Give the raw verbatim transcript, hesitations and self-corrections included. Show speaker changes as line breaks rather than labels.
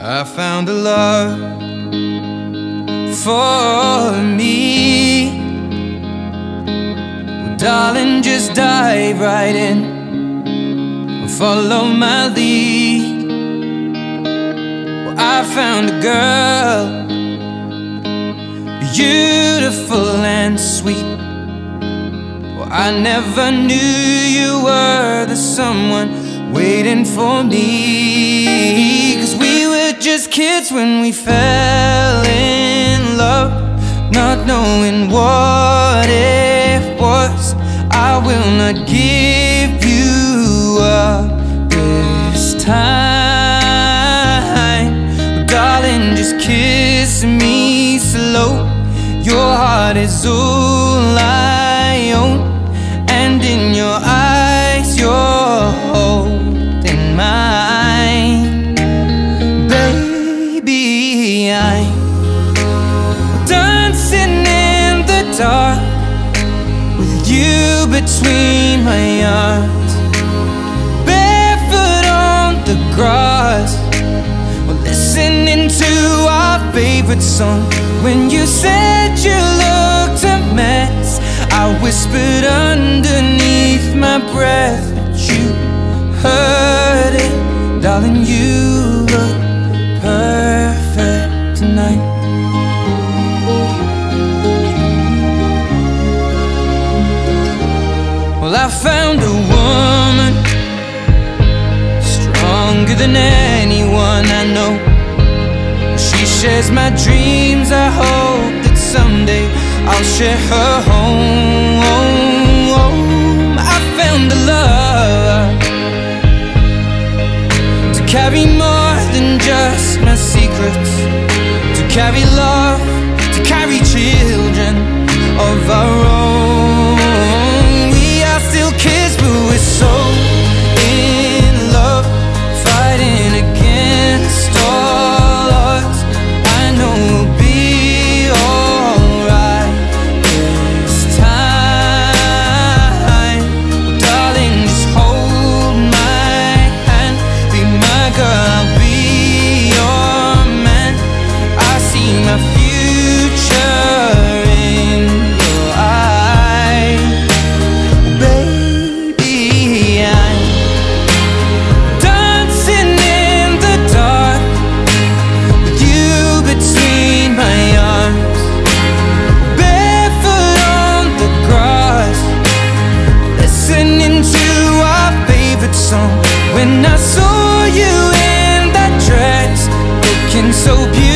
I found a love for me. Well, darling, just dive right in and follow my lead. Well, I found a girl, beautiful and sweet. Well, I never knew you were the someone waiting for me. 'Cause we were just kids when we fell in love, not knowing what it was. I will not give you up this time. But darling, just kiss me slow. Your heart is all I own, and in your eyes you're holding mine. Baby, I'm dancing in the dark with you between my arms, barefoot on the grass. We're listening to our favorite song. When you said you looked a mess, I whispered underneath my breath, but you heard it. Darling, you look perfect tonight. Well, I found a woman stronger than anyone I know. She shares my dreams. I hope that someday I'll share her home. I found a love to carry more than just my secrets, to carry love, to carry children of our own. We are still kids, but we're so in love, fighting against all odds. I know we'll be alright this time. Darling, just hold my hand, be my girl, I'll be your man. I see my future in your eyes. Baby, I'm dancing in the dark with you between my arms, barefoot on the grass, listening to our favorite song. When I saw you in that dress, looking so beautiful,